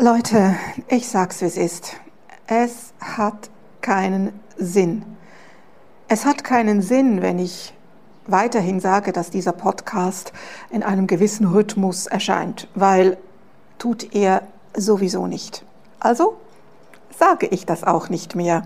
Leute, ich sag's wie es ist. Es hat keinen Sinn. Es hat keinen Sinn, wenn ich weiterhin sage, dass dieser Podcast in einem gewissen Rhythmus erscheint, weil tut er sowieso nicht. Also sage ich das auch nicht mehr.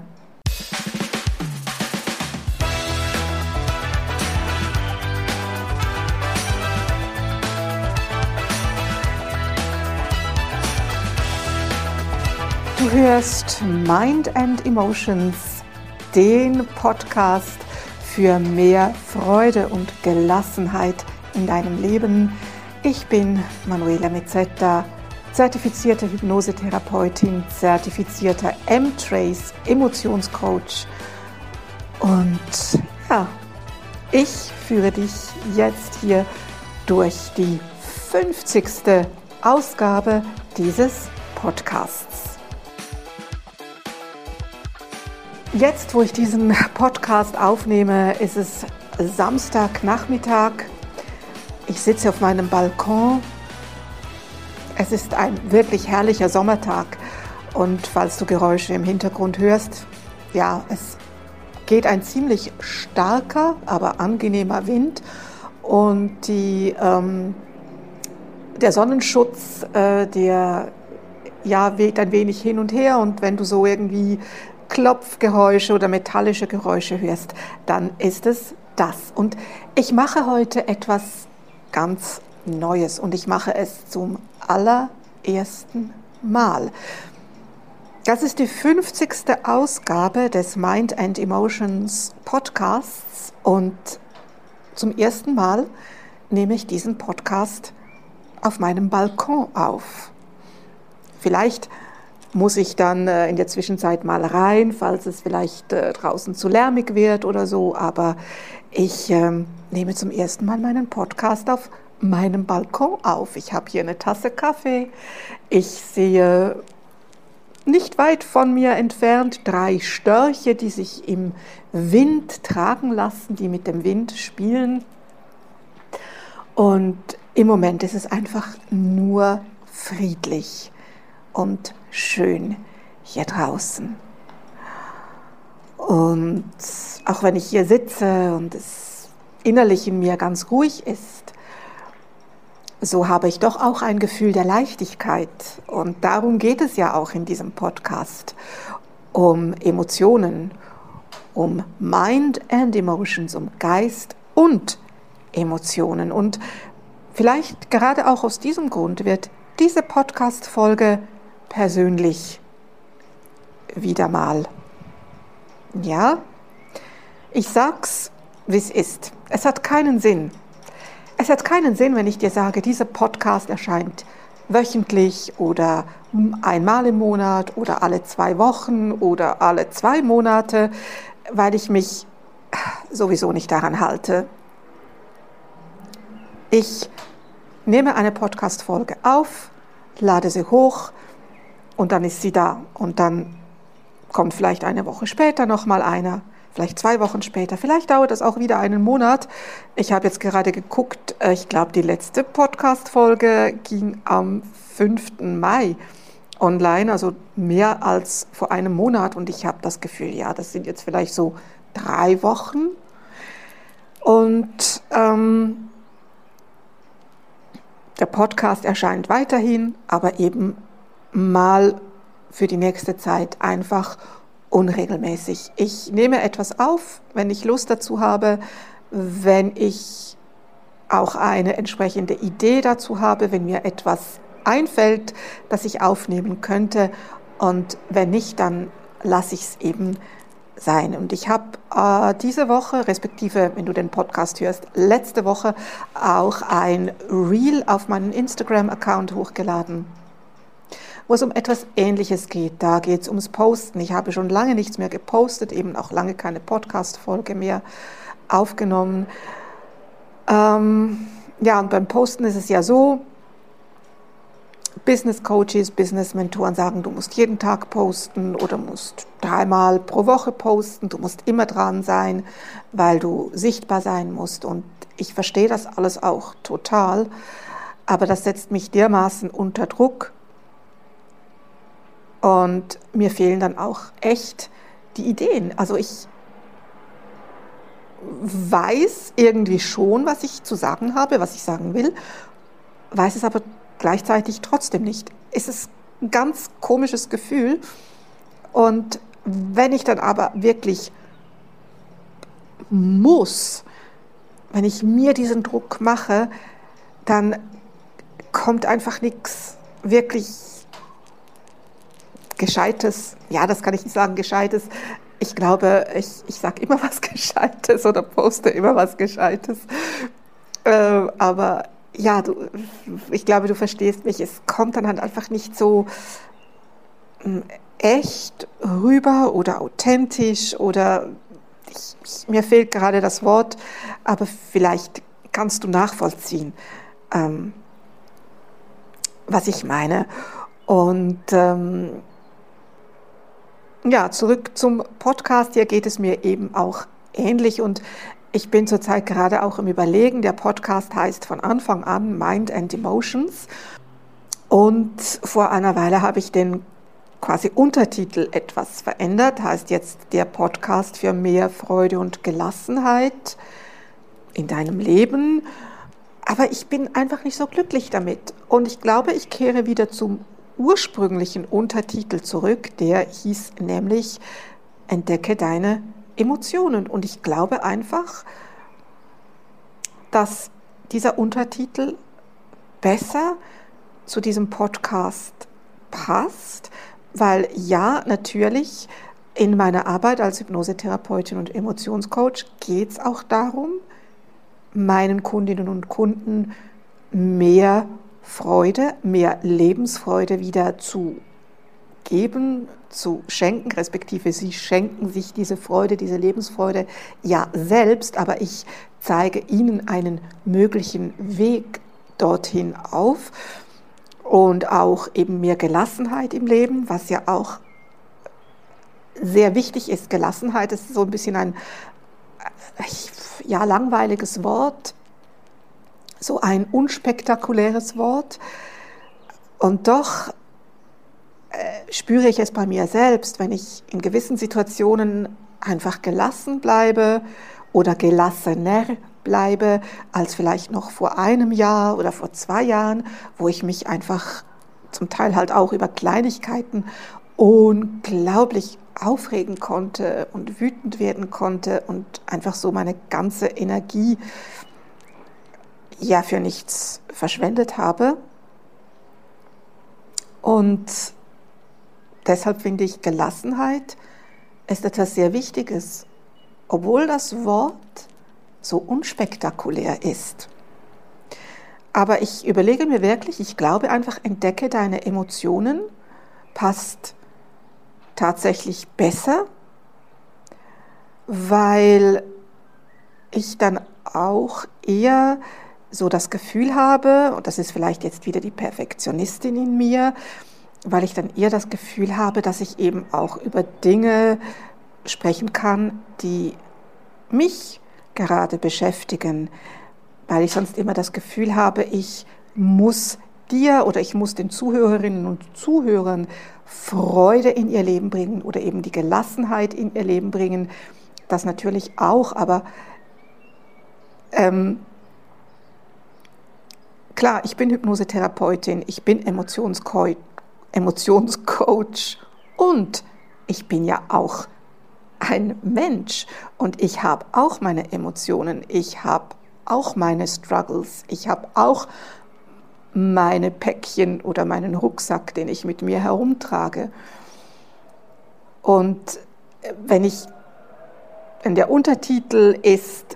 Du hörst Mind and Emotions, den Podcast für mehr Freude und Gelassenheit in deinem Leben. Ich bin Manuela Mezzetta, zertifizierte Hypnosetherapeutin, zertifizierter M-Trace Emotionscoach und ja, ich führe dich jetzt hier durch die 50. Ausgabe dieses Podcasts. Jetzt, wo ich diesen Podcast aufnehme, ist es Samstagnachmittag. Ich sitze auf meinem Balkon. Es ist ein wirklich herrlicher Sommertag. Und falls du Geräusche im Hintergrund hörst, ja, es geht ein ziemlich starker, aber angenehmer Wind. Und der Sonnenschutz, der weht ein wenig hin und her. Und wenn du so irgendwie Klopfgeräusche oder metallische Geräusche hörst, dann ist es das. Und ich mache heute etwas ganz Neues und ich mache es zum allerersten Mal. Das ist die 50. Ausgabe des Mind and Emotions Podcasts und zum ersten Mal nehme ich diesen Podcast auf meinem Balkon auf. Vielleicht muss ich dann in der Zwischenzeit mal rein, falls es vielleicht draußen zu lärmig wird oder so. Aber ich nehme zum ersten Mal meinen Podcast auf meinem Balkon auf. Ich habe hier eine Tasse Kaffee. Ich sehe nicht weit von mir entfernt 3 Störche, die sich im Wind tragen lassen, die mit dem Wind spielen. Und im Moment ist es einfach nur friedlich und schön hier draußen. Und auch wenn ich hier sitze und es innerlich in mir ganz ruhig ist, so habe ich doch auch ein Gefühl der Leichtigkeit. Und darum geht es ja auch in diesem Podcast, um Emotionen, um Mind and Emotions, um Geist und Emotionen. Und vielleicht gerade auch aus diesem Grund wird diese Podcast-Folge persönlich wieder mal. Ja, ich sag's, wie es ist. Es hat keinen Sinn. Es hat keinen Sinn, wenn ich dir sage, dieser Podcast erscheint wöchentlich oder einmal im Monat oder alle 2 Wochen oder alle 2 Monate, weil ich mich sowieso nicht daran halte. Ich nehme eine Podcast-Folge auf, lade sie hoch, und dann ist sie da. Und dann kommt vielleicht eine Woche später nochmal einer, vielleicht 2 Wochen später. Vielleicht dauert das auch wieder einen Monat. Ich habe jetzt gerade geguckt, ich glaube, die letzte Podcast-Folge ging am 5. Mai online, also mehr als vor einem Monat. Und ich habe das Gefühl, ja, das sind jetzt vielleicht so 3 Wochen. Und der Podcast erscheint weiterhin, aber eben mal für die nächste Zeit einfach unregelmäßig. Ich nehme etwas auf, wenn ich Lust dazu habe, wenn ich auch eine entsprechende Idee dazu habe, wenn mir etwas einfällt, das ich aufnehmen könnte, und wenn nicht, dann lasse ich es eben sein. Und ich habe diese Woche, respektive, wenn du den Podcast hörst, letzte Woche auch ein Reel auf meinen Instagram-Account hochgeladen, wo es um etwas Ähnliches geht. Da geht es ums Posten. Ich habe schon lange nichts mehr gepostet, eben auch lange keine Podcast-Folge mehr aufgenommen. Und beim Posten ist es ja so, Business Coaches, Business Mentoren sagen, du musst jeden Tag posten oder musst 3-mal pro Woche posten, du musst immer dran sein, weil du sichtbar sein musst. Und ich verstehe das alles auch total, aber das setzt mich dermaßen unter Druck, Und mir fehlen dann auch echt die Ideen. Also ich weiß irgendwie schon, was ich zu sagen habe, was ich sagen will, weiß es aber gleichzeitig trotzdem nicht. Es ist ein ganz komisches Gefühl. Und wenn ich dann aber wirklich muss, wenn ich mir diesen Druck mache, dann kommt einfach nichts wirklich Gescheites. Ja, das kann ich nicht sagen, Gescheites. Ich glaube, ich sage immer was Gescheites oder poste immer was Gescheites. Aber ja, ich glaube, du verstehst mich. Es kommt dann halt einfach nicht so echt rüber oder authentisch oder mir fehlt gerade das Wort, aber vielleicht kannst du nachvollziehen, was ich meine. Und ja, zurück zum Podcast. Hier geht es mir eben auch ähnlich und ich bin zurzeit gerade auch im Überlegen. Der Podcast heißt von Anfang an Mind and Emotions und vor einer Weile habe ich den quasi Untertitel etwas verändert, heißt jetzt der Podcast für mehr Freude und Gelassenheit in deinem Leben. Aber ich bin einfach nicht so glücklich damit und ich glaube, ich kehre wieder zum ursprünglichen Untertitel zurück, der hieß nämlich Entdecke deine Emotionen. Und ich glaube einfach, dass dieser Untertitel besser zu diesem Podcast passt, weil ja, natürlich in meiner Arbeit als Hypnosetherapeutin und Emotionscoach geht es auch darum, meinen Kundinnen und Kunden mehr Freude, mehr Lebensfreude wieder zu geben, zu schenken, respektive sie schenken sich diese Freude, diese Lebensfreude ja selbst, aber ich zeige ihnen einen möglichen Weg dorthin auf und auch eben mehr Gelassenheit im Leben, was ja auch sehr wichtig ist. Gelassenheit ist so ein bisschen ein ja, langweiliges Wort, so ein unspektakuläres Wort. Und doch spüre ich es bei mir selbst, wenn ich in gewissen Situationen einfach gelassen bleibe oder gelassener bleibe als vielleicht noch vor einem Jahr oder vor 2 Jahren, wo ich mich einfach zum Teil halt auch über Kleinigkeiten unglaublich aufregen konnte und wütend werden konnte und einfach so meine ganze Energie ja für nichts verschwendet habe. Und deshalb finde ich, Gelassenheit ist etwas sehr Wichtiges, obwohl das Wort so unspektakulär ist. Aber ich überlege mir wirklich, ich glaube einfach, entdecke deine Emotionen, passt tatsächlich besser, weil ich dann auch eher so das Gefühl habe, und das ist vielleicht jetzt wieder die Perfektionistin in mir, weil ich dann eher das Gefühl habe, dass ich eben auch über Dinge sprechen kann, die mich gerade beschäftigen, weil ich sonst immer das Gefühl habe, ich muss dir oder ich muss den Zuhörerinnen und Zuhörern Freude in ihr Leben bringen oder eben die Gelassenheit in ihr Leben bringen. Das natürlich auch, aber klar, ich bin Hypnosetherapeutin, ich bin Emotionscoach und ich bin ja auch ein Mensch und ich habe auch meine Emotionen, ich habe auch meine Struggles, ich habe auch meine Päckchen oder meinen Rucksack, den ich mit mir herumtrage. Und wenn der Untertitel ist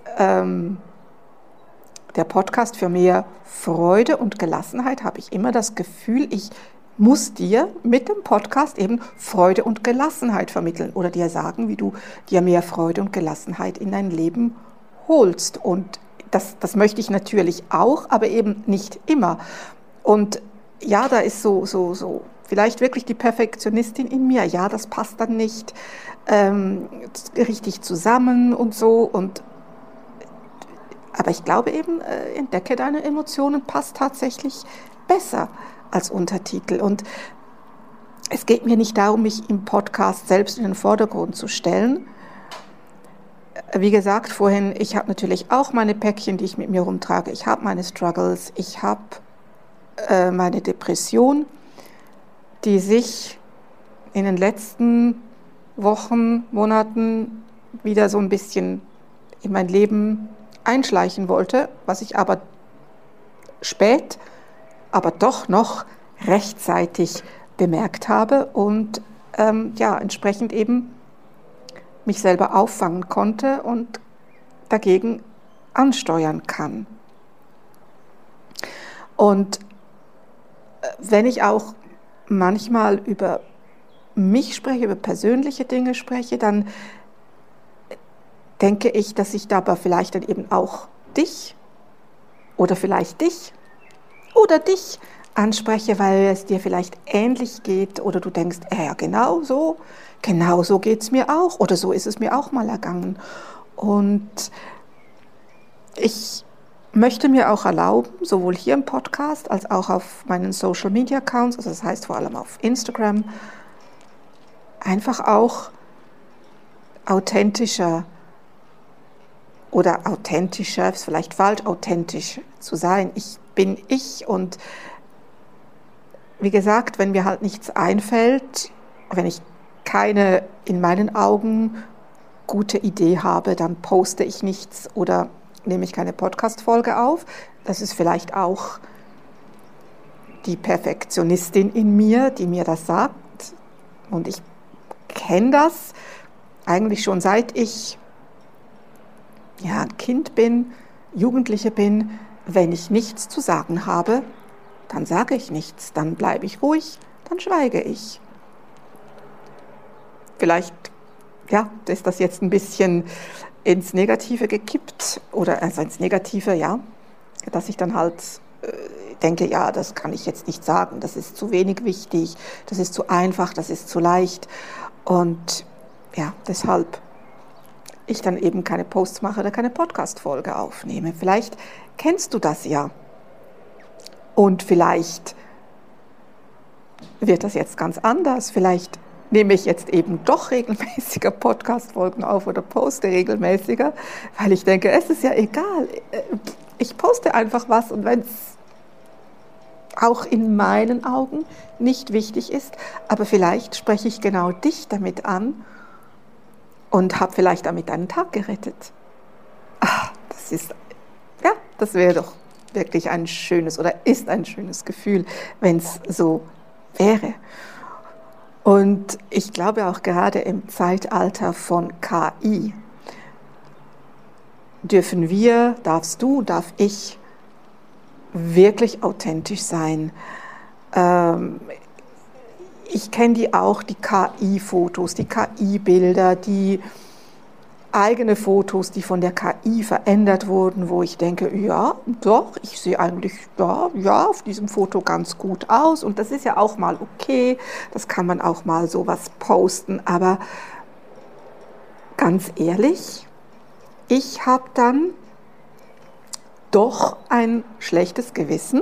der Podcast für mehr Freude und Gelassenheit, habe ich immer das Gefühl, ich muss dir mit dem Podcast eben Freude und Gelassenheit vermitteln oder dir sagen, wie du dir mehr Freude und Gelassenheit in dein Leben holst. Und das möchte ich natürlich auch, aber eben nicht immer. Und ja, da ist so vielleicht wirklich die Perfektionistin in mir. Ja, das passt dann nicht richtig zusammen und so. Aber ich glaube eben, entdecke deine Emotionen passt tatsächlich besser als Untertitel. Und Es geht mir nicht darum, mich im Podcast selbst in den Vordergrund zu stellen. Wie gesagt vorhin, ich habe natürlich auch meine Päckchen, die ich mit mir rumtrage. Ich habe meine Struggles, ich habe meine Depression, die sich in den letzten Wochen, Monaten wieder so ein bisschen in mein Leben einschleichen wollte, was ich aber spät, aber doch noch rechtzeitig bemerkt habe und entsprechend eben mich selber auffangen konnte und dagegen ansteuern kann. Und wenn ich auch manchmal über mich spreche, über persönliche Dinge spreche, dann denke ich, dass ich dabei vielleicht dann eben auch dich oder vielleicht dich oder dich anspreche, weil es dir vielleicht ähnlich geht oder du denkst, ja, genau so geht es mir auch oder so ist es mir auch mal ergangen. Und ich möchte mir auch erlauben, sowohl hier im Podcast als auch auf meinen Social Media Accounts, also das heißt vor allem auf Instagram, einfach auch authentischer ist vielleicht falsch, authentisch zu sein. Ich bin ich und wie gesagt, wenn mir halt nichts einfällt, wenn ich keine in meinen Augen gute Idee habe, dann poste ich nichts oder nehme ich keine Podcast-Folge auf. Das ist vielleicht auch die Perfektionistin in mir, die mir das sagt. Und ich kenne das eigentlich schon seit ich ein Kind bin, Jugendliche bin. Wenn ich nichts zu sagen habe, dann sage ich nichts, dann bleibe ich ruhig, dann schweige ich. Vielleicht ist das jetzt ein bisschen ins Negative gekippt oder also ins Negative, dass ich dann halt denke, das kann ich jetzt nicht sagen, das ist zu wenig wichtig, das ist zu einfach, das ist zu leicht und deshalb ich dann eben keine Posts mache oder keine Podcast-Folge aufnehme. Vielleicht kennst du das ja und vielleicht wird das jetzt ganz anders, vielleicht nehme ich jetzt eben doch regelmäßiger Podcast-Folgen auf oder poste regelmäßiger, weil ich denke, es ist ja egal. Ich poste einfach was und wenn es auch in meinen Augen nicht wichtig ist, aber vielleicht spreche ich genau dich damit an und habe vielleicht damit einen Tag gerettet. Das wäre doch wirklich ein schönes oder ist ein schönes Gefühl, wenn es so wäre. Und ich glaube auch gerade im Zeitalter von KI darfst du, darf ich wirklich authentisch sein. Ich kenne die KI-Fotos, die KI-Bilder, die eigene Fotos, die von der KI verändert wurden, wo ich denke, ja, doch, ich sehe eigentlich auf diesem Foto ganz gut aus und das ist ja auch mal okay, das kann man auch mal sowas posten, aber ganz ehrlich, ich habe dann doch ein schlechtes Gewissen,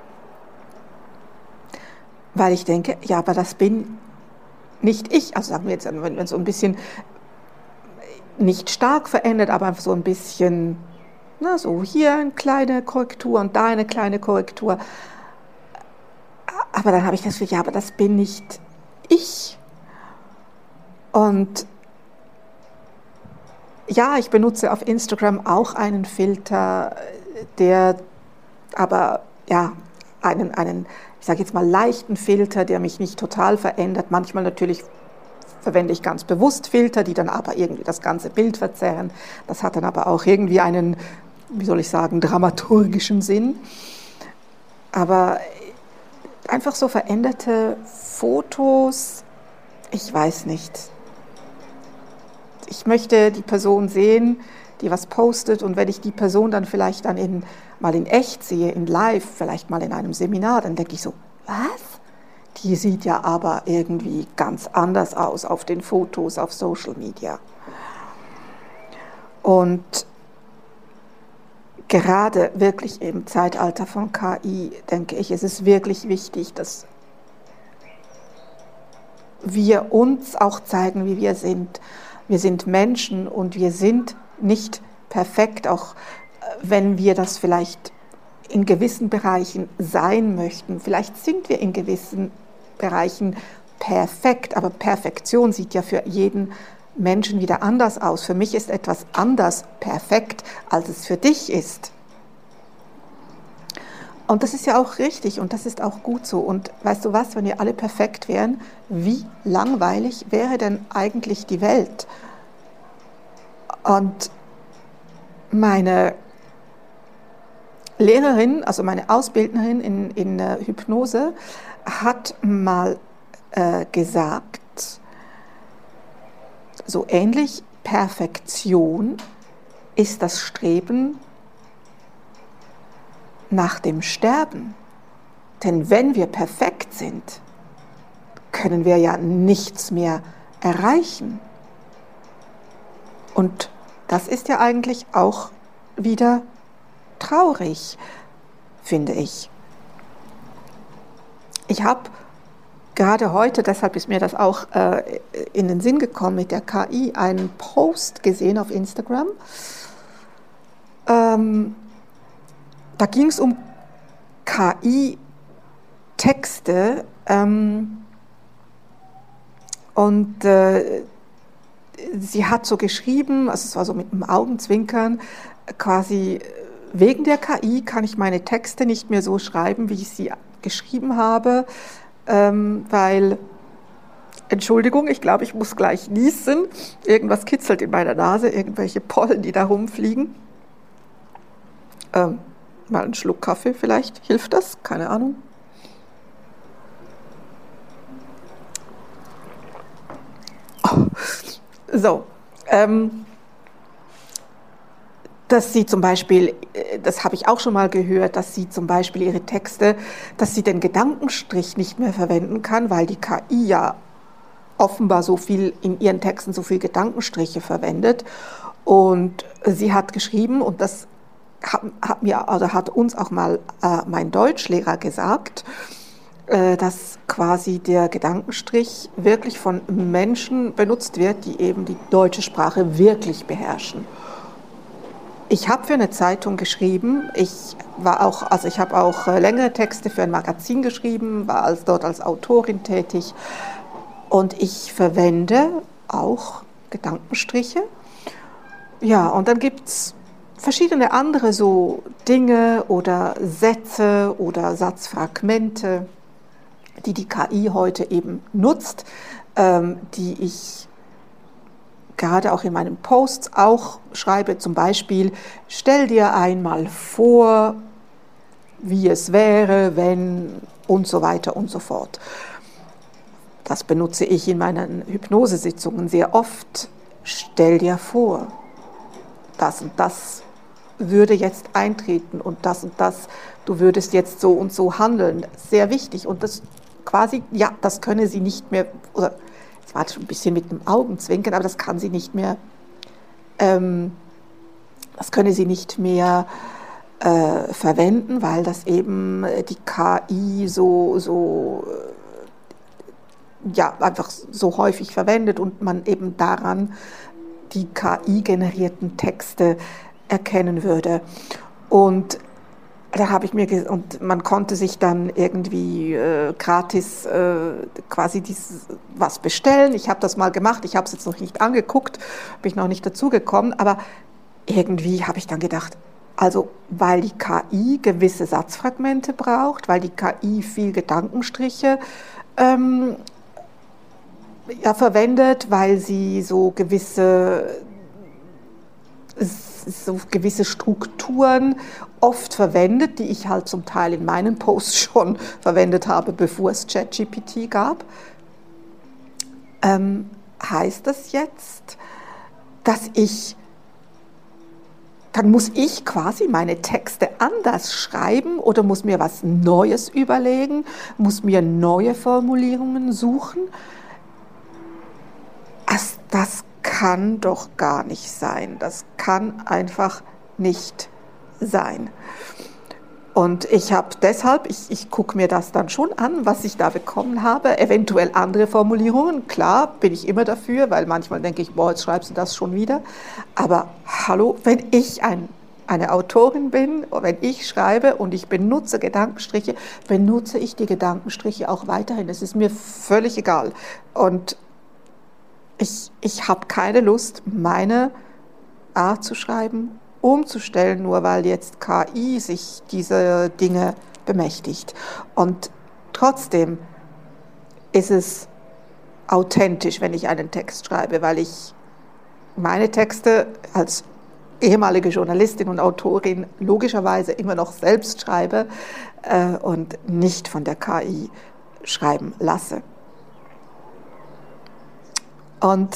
weil ich denke, aber das bin nicht ich, also sagen wir jetzt, wenn es so ein bisschen nicht stark verändert, aber einfach so ein bisschen, so hier eine kleine Korrektur und da eine kleine Korrektur. Aber dann habe ich das Gefühl, aber das bin nicht ich. Und ich benutze auf Instagram auch einen Filter, der aber einen, ich sage jetzt mal leichten Filter, der mich nicht total verändert. Manchmal natürlich verwende ich ganz bewusst Filter, die dann aber irgendwie das ganze Bild verzerren. Das hat dann aber auch irgendwie einen, dramaturgischen Sinn. Aber einfach so veränderte Fotos, ich weiß nicht. Ich möchte die Person sehen, die was postet und wenn ich die Person dann vielleicht dann mal in echt sehe, in live, vielleicht mal in einem Seminar, dann denke ich so, was? Die sieht ja aber irgendwie ganz anders aus auf den Fotos auf Social Media. Und gerade wirklich im Zeitalter von KI, denke ich, ist es wirklich wichtig, dass wir uns auch zeigen, wie wir sind. Wir sind Menschen und wir sind nicht perfekt, auch wenn wir das vielleicht in gewissen Bereichen sein möchten. Vielleicht sind wir in gewissen Bereichen perfekt, aber Perfektion sieht ja für jeden Menschen wieder anders aus. Für mich ist etwas anders perfekt, als es für dich ist. Und das ist ja auch richtig und das ist auch gut so. Und weißt du was, wenn wir alle perfekt wären, wie langweilig wäre denn eigentlich die Welt? Und meine Lehrerin, also meine Ausbildnerin in Hypnose, hat mal gesagt, so ähnlich, Perfektion ist das Streben nach dem Sterben. Denn wenn wir perfekt sind, können wir ja nichts mehr erreichen. Und das ist ja eigentlich auch wieder traurig, finde ich. Ich habe gerade heute, deshalb ist mir das auch in den Sinn gekommen mit der KI, einen Post gesehen auf Instagram. Da ging es um KI-Texte und sie hat so geschrieben, also es war so mit einem Augenzwinkern, quasi wegen der KI kann ich meine Texte nicht mehr so schreiben, wie ich sie geschrieben habe, weil, Entschuldigung, ich glaube, ich muss gleich niesen, irgendwas kitzelt in meiner Nase, irgendwelche Pollen, die da rumfliegen. Mal einen Schluck Kaffee vielleicht, hilft das? Keine Ahnung. Oh. So, dass sie zum Beispiel, das habe ich auch schon mal gehört, dass sie zum Beispiel ihre Texte, dass sie den Gedankenstrich nicht mehr verwenden kann, weil die KI ja offenbar so viel in ihren Texten so viel Gedankenstriche verwendet. Und sie hat geschrieben, und das hat uns auch mal mein Deutschlehrer gesagt, dass quasi der Gedankenstrich wirklich von Menschen benutzt wird, die eben die deutsche Sprache wirklich beherrschen. Ich habe für eine Zeitung geschrieben, ich habe auch längere Texte für ein Magazin geschrieben, war dort als Autorin tätig und ich verwende auch Gedankenstriche. Ja, und dann gibt es verschiedene andere so Dinge oder Sätze oder Satzfragmente, die KI heute eben nutzt, die ich gerade auch in meinen Posts auch schreibe, zum Beispiel, stell dir einmal vor, wie es wäre, wenn und so weiter und so fort. Das benutze ich in meinen Hypnosesitzungen sehr oft. Stell dir vor, das und das würde jetzt eintreten und das, du würdest jetzt so und so handeln. Sehr wichtig und das quasi, ja, das könne sie nicht mehr, oder es war schon ein bisschen mit dem Augenzwinkern, aber das kann sie nicht mehr, das könne sie nicht mehr verwenden, weil das eben die KI ja, einfach so häufig verwendet und man eben daran die KI-generierten Texte erkennen würde. Und da habe ich und man konnte sich dann irgendwie gratis quasi was bestellen. Ich habe das mal gemacht, ich habe es jetzt noch nicht angeguckt, bin ich noch nicht dazu gekommen, aber irgendwie habe ich dann gedacht, also weil die KI gewisse Satzfragmente braucht, weil die KI viel Gedankenstriche verwendet, weil sie so gewisse Strukturen oft verwendet, die ich halt zum Teil in meinen Posts schon verwendet habe, bevor es ChatGPT gab. Heißt das jetzt, dann muss ich quasi meine Texte anders schreiben oder muss mir was Neues überlegen, muss mir neue Formulierungen suchen? Das kann doch gar nicht sein. Das kann einfach nicht sein. Und ich habe deshalb, ich gucke mir das dann schon an, was ich da bekommen habe, eventuell andere Formulierungen. Klar, bin ich immer dafür, weil manchmal denke ich, boah, jetzt schreibst du das schon wieder. Aber hallo, wenn ich eine Autorin bin, wenn ich schreibe und ich benutze Gedankenstriche, benutze ich die Gedankenstriche auch weiterhin. Es ist mir völlig egal. Und ich habe keine Lust, meine Art zu schreiben umzustellen, nur weil jetzt KI sich diese Dinge bemächtigt. Und trotzdem ist es authentisch, wenn ich einen Text schreibe, weil ich meine Texte als ehemalige Journalistin und Autorin logischerweise immer noch selbst schreibe und nicht von der KI schreiben lasse. Und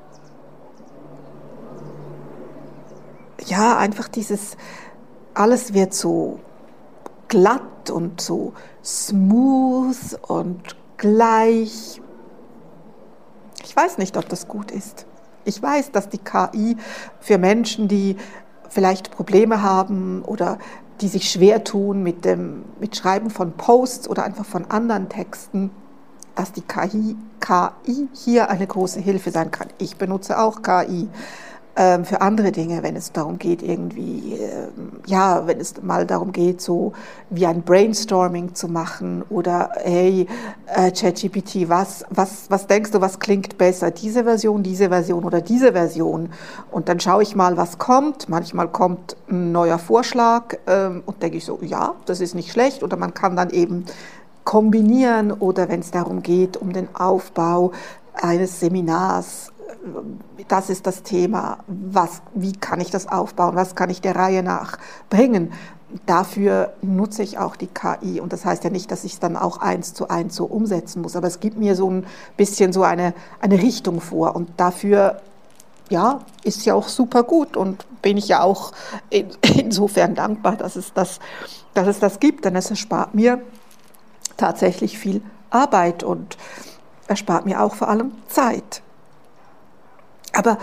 ja, einfach alles wird so glatt und so smooth und gleich. Ich weiß nicht, ob das gut ist. Ich weiß, dass die KI für Menschen, die vielleicht Probleme haben oder die sich schwer tun mit Schreiben von Posts oder einfach von anderen Texten, dass die KI hier eine große Hilfe sein kann. Ich benutze auch KI. Für andere Dinge, wenn es darum geht, irgendwie, wenn es mal darum geht, so wie ein Brainstorming zu machen oder hey, ChatGPT, was denkst du, was klingt besser, diese Version oder diese Version? Und dann schaue ich mal, was kommt. Manchmal kommt ein neuer Vorschlag und denke ich so, ja, das ist nicht schlecht. Oder man kann dann eben kombinieren oder wenn es darum geht, um den Aufbau eines Seminars, das ist das Thema, wie kann ich das aufbauen, was kann ich der Reihe nach bringen. Dafür nutze ich auch die KI und das heißt ja nicht, dass ich es dann auch 1:1 so umsetzen muss, aber es gibt mir so ein bisschen so eine Richtung vor und dafür, ja, ist ja auch super gut und bin ich ja auch insofern dankbar, dass es das gibt, denn es erspart mir tatsächlich viel Arbeit und erspart mir auch vor allem Zeit. Aber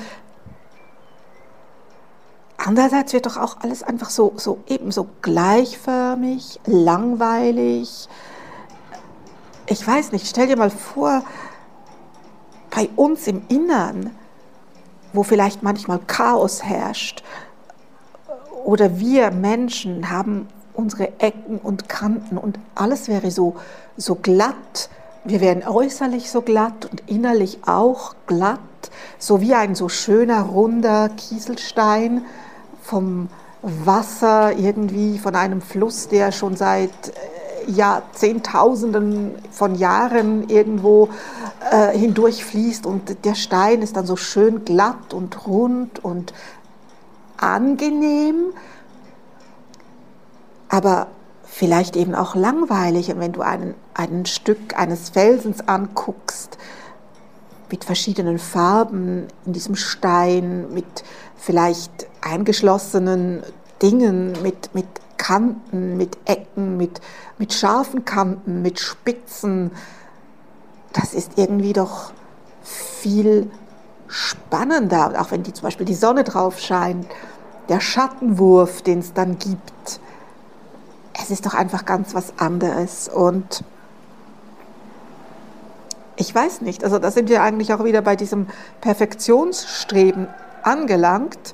andererseits wird doch auch alles einfach so gleichförmig, langweilig. Ich weiß nicht, stell dir mal vor, bei uns im Innern, wo vielleicht manchmal Chaos herrscht, oder wir Menschen haben unsere Ecken und Kanten und alles wäre so glatt. Wir wären äußerlich so glatt und innerlich auch glatt, so wie ein so schöner, runder Kieselstein vom Wasser irgendwie, von einem Fluss, der schon seit Zehntausenden von Jahren irgendwo hindurchfließt und der Stein ist dann so schön glatt und rund und angenehm, aber vielleicht eben auch langweilig. Und wenn du ein Stück eines Felsens anguckst, mit verschiedenen Farben in diesem Stein, mit vielleicht eingeschlossenen Dingen, mit Kanten, mit Ecken, mit scharfen Kanten, mit Spitzen, das ist irgendwie doch viel spannender, auch wenn zum Beispiel die Sonne drauf scheint, der Schattenwurf, den es dann gibt. Es ist doch einfach ganz was anderes und ich weiß nicht, also da sind wir eigentlich auch wieder bei diesem Perfektionsstreben angelangt.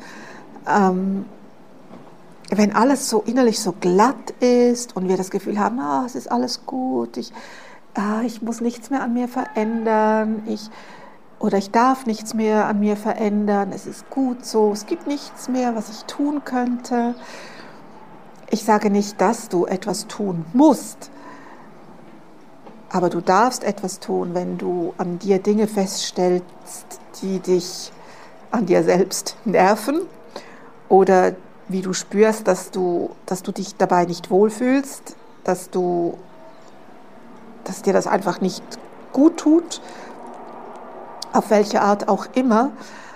Wenn alles so innerlich so glatt ist und wir das Gefühl haben, es ist alles gut, ich muss nichts mehr an mir verändern, ich darf nichts mehr an mir verändern, es ist gut so, es gibt nichts mehr, was ich tun könnte. Ich sage nicht, dass du etwas tun musst, aber du darfst etwas tun, wenn du an dir Dinge feststellst, die dich an dir selbst nerven oder wie du spürst, dass du dich dabei nicht wohlfühlst, dass dir das einfach nicht gut tut, auf welche Art auch immer.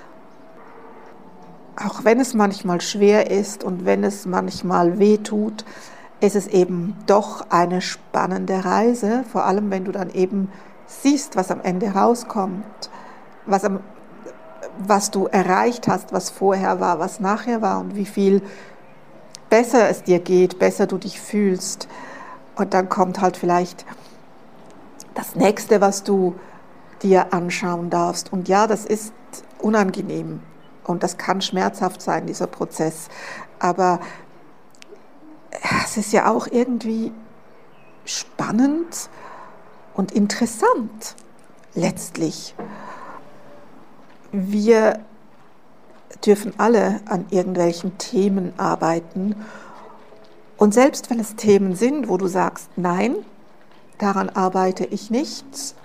Auch wenn es manchmal schwer ist und wenn es manchmal weh tut, ist es eben doch eine spannende Reise, vor allem wenn du dann eben siehst, was am Ende rauskommt, was du erreicht hast, was vorher war, was nachher war und wie viel besser es dir geht, besser du dich fühlst. Und dann kommt halt vielleicht das Nächste, was du dir anschauen darfst. Und ja, das ist unangenehm und das kann schmerzhaft sein, dieser Prozess. Aber es ist ja auch irgendwie spannend und interessant, letztlich. Wir dürfen alle an irgendwelchen Themen arbeiten. Und selbst wenn es Themen sind, wo du sagst, nein, daran arbeite ich nicht,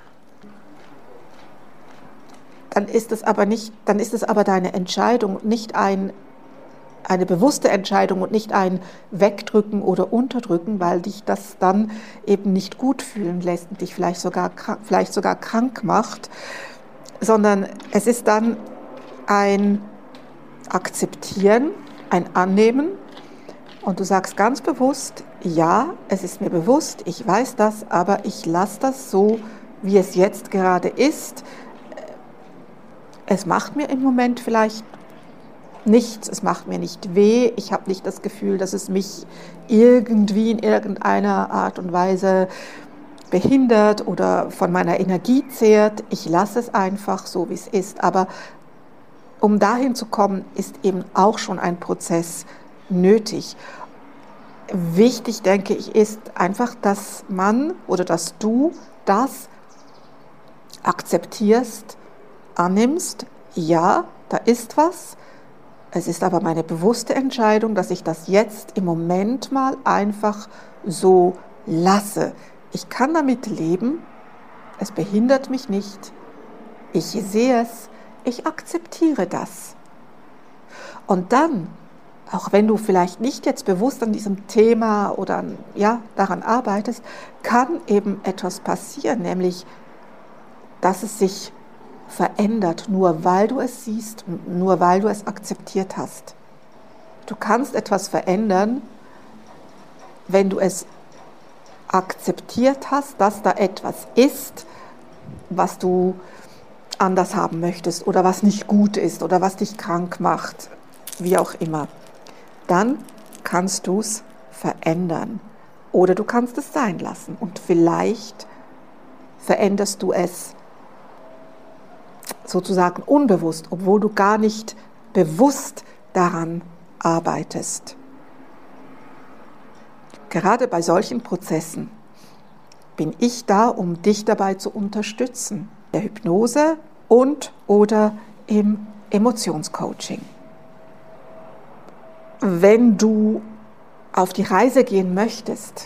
dann ist es aber deine Entscheidung, nicht eine bewusste Entscheidung und nicht ein Wegdrücken oder Unterdrücken, weil dich das dann eben nicht gut fühlen lässt und dich vielleicht sogar krank macht, sondern es ist dann ein Akzeptieren, ein Annehmen und du sagst ganz bewusst, ja, es ist mir bewusst, ich weiß das, aber ich lasse das so, wie es jetzt gerade ist. Es macht mir im Moment vielleicht nichts, es macht mir nicht weh, ich habe nicht das Gefühl, dass es mich irgendwie in irgendeiner Art und Weise behindert oder von meiner Energie zehrt. Ich lasse es einfach so, wie es ist. Aber um dahin zu kommen, ist eben auch schon ein Prozess nötig. Wichtig, denke ich, ist einfach, dass man oder dass du das akzeptierst, annimmst, ja, da ist was. Es ist aber meine bewusste Entscheidung, dass ich das jetzt im Moment mal einfach so lasse. Ich kann damit leben, es behindert mich nicht, ich sehe es, ich akzeptiere das. Und dann, auch wenn du vielleicht nicht jetzt bewusst an diesem Thema oder daran arbeitest, kann eben etwas passieren, nämlich, dass es sich verändert, nur weil du es siehst, nur weil du es akzeptiert hast. Du kannst etwas verändern, wenn du es akzeptiert hast, dass da etwas ist, was du anders haben möchtest oder was nicht gut ist oder was dich krank macht, wie auch immer. Dann kannst du es verändern oder du kannst es sein lassen und vielleicht veränderst du es sozusagen unbewusst, obwohl du gar nicht bewusst daran arbeitest. Gerade bei solchen Prozessen bin ich da, um dich dabei zu unterstützen. Der Hypnose oder im Emotionscoaching. Wenn du auf die Reise gehen möchtest,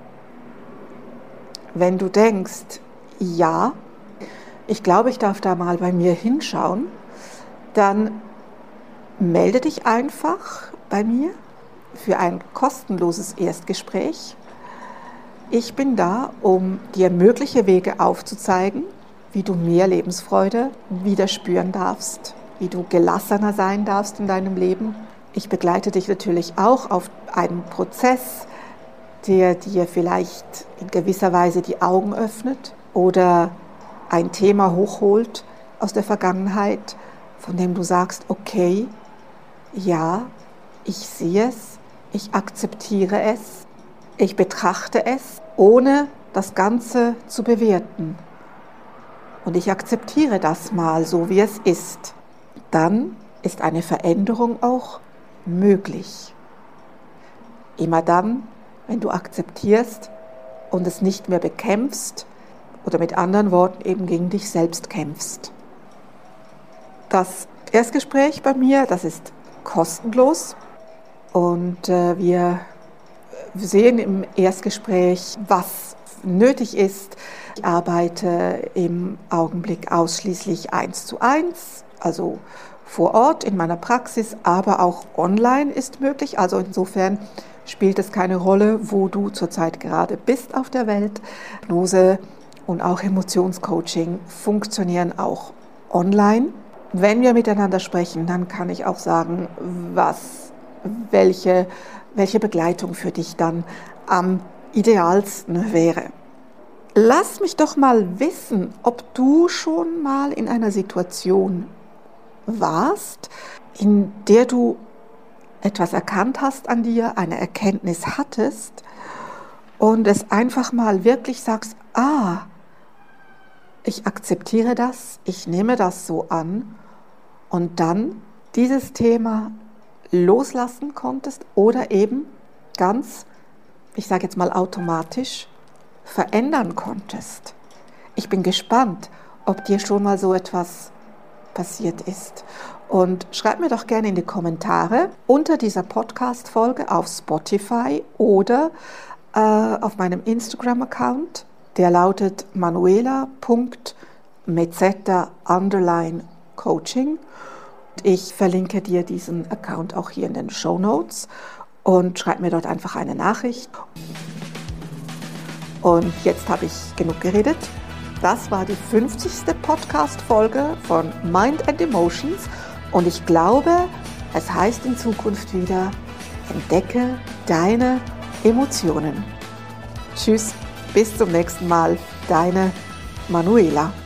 wenn du denkst, ja, ich glaube, ich darf da mal bei mir hinschauen, dann melde dich einfach bei mir für ein kostenloses Erstgespräch. Ich bin da, um dir mögliche Wege aufzuzeigen, wie du mehr Lebensfreude wieder spüren darfst, wie du gelassener sein darfst in deinem Leben. Ich begleite dich natürlich auch auf einen Prozess, der dir vielleicht in gewisser Weise die Augen öffnet oder ein Thema hochholt aus der Vergangenheit, von dem du sagst, okay, ja, ich sehe es, ich akzeptiere es, ich betrachte es, ohne das Ganze zu bewerten. Und ich akzeptiere das mal so, wie es ist. Dann ist eine Veränderung auch möglich. Immer dann, wenn du akzeptierst und es nicht mehr bekämpfst oder mit anderen Worten eben gegen dich selbst kämpfst. Das Erstgespräch bei mir, das ist kostenlos und wir sehen im Erstgespräch, was nötig ist. Ich arbeite im Augenblick ausschließlich 1:1, also vor Ort in meiner Praxis, aber auch online ist möglich. Also insofern spielt es keine Rolle, wo du zurzeit gerade bist auf der Welt. Hypnose und auch Emotionscoaching funktionieren auch online. Wenn wir miteinander sprechen, dann kann ich auch sagen, welche Begleitung für dich dann am idealsten wäre. Lass mich doch mal wissen, ob du schon mal in einer Situation warst, in der du etwas erkannt hast an dir, eine Erkenntnis hattest und es einfach mal wirklich sagst, ich akzeptiere das, ich nehme das so an und dann dieses Thema loslassen konntest oder eben ganz, ich sage jetzt mal automatisch, verändern konntest. Ich bin gespannt, ob dir schon mal so etwas passiert ist. Und schreib mir doch gerne in die Kommentare unter dieser Podcast-Folge auf Spotify oder auf meinem Instagram-Account, der lautet manuela.mezzetta_coaching. Ich verlinke dir diesen Account auch hier in den Shownotes und schreib mir dort einfach eine Nachricht. Und jetzt habe ich genug geredet. Das war die 50. Podcast-Folge von Mind and Emotions und ich glaube, es heißt in Zukunft wieder, entdecke deine Emotionen. Tschüss, bis zum nächsten Mal, deine Manuela.